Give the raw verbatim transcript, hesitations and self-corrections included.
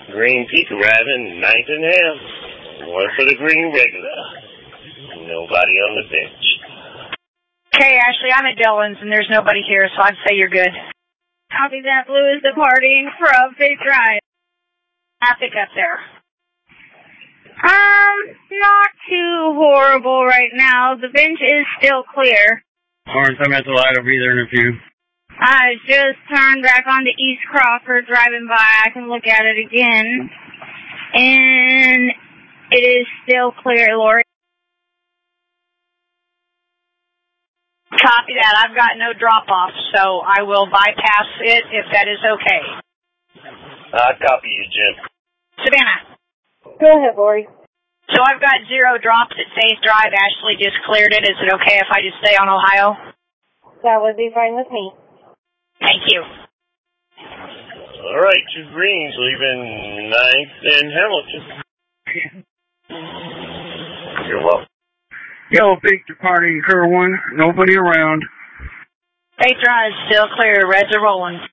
Green peak arriving, ninth and half. One for the green regular. Nobody on the bench. Okay, Ashley, I'm at Dillon's and there's nobody here, so I'd say you're good. Copy that. Blue is departing from Fifth Drive. Traffic up there. Um, not too horrible right now. The bench is still clear. Lawrence, I'm at the light. I'll be there in a few. I just turned back onto East Crawford, driving by. I can look at it again. And it is still clear, Lori. Copy that. I've got no drop-off, so I will bypass it if that is okay. I copy you, Jim. Savannah. Go ahead, Lori. So I've got zero drops at Faith Drive. Ashley just cleared it. Is it okay if I just stay on Ohio? That would be fine with me. Thank you. All right, two greens leaving ninth and Hamilton. You're welcome. Yellow peak departing Kerwin. Nobody around. Faith Drive is still clear. Reds are rolling.